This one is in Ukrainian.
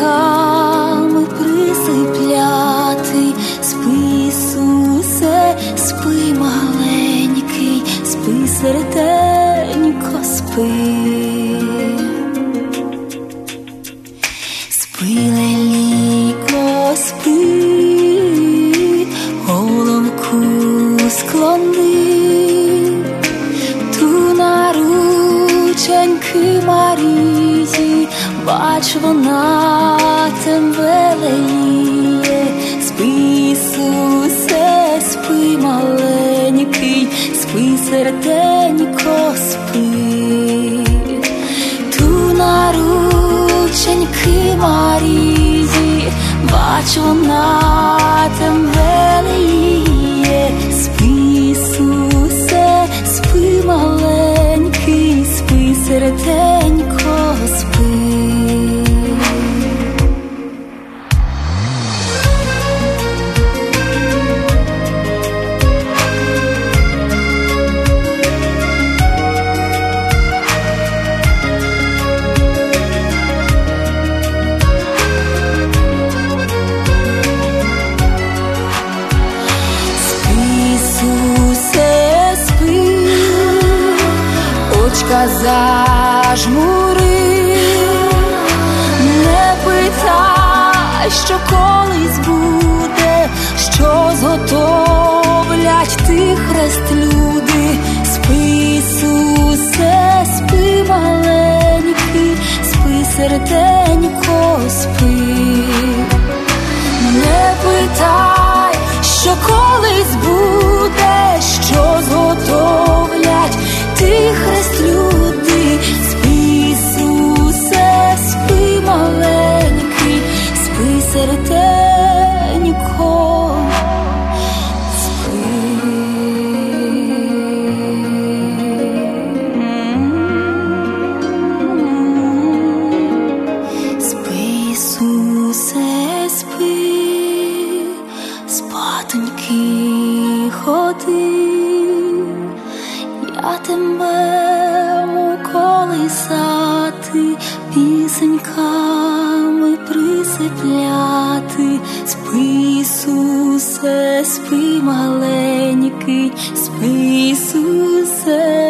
пісеньками присипляти. Спи, Ісусе, спи, маленький, спи, серденько, спи. Спи, леліко, спи, головку склони, ту на рученьки Марії, бач, вона тебе леліє. Спи, Ісусе, спи, маленький, спи, серденько, спи. Ту на рученьки Марії, бач, вона тебе леліє. Спи, Ісусе, спи, маленький, спи, серденько, спи. Очка зажмури, не питай, що колись буде, що зготовлять ти хрест люди. Спи, Ісусе, спи, маленький, спи, серденько, спи. Не питай, що колись буде, що зготовлять ти хрест люди. Спи, Ісусе, спи, маленький, спи, серденько, спи. Спи, Ісусе, спи, спатоньки ходи, я тебе колисати, пісеньками присипляти. Спи, Ісусе, спи, маленький, спи, Ісусе,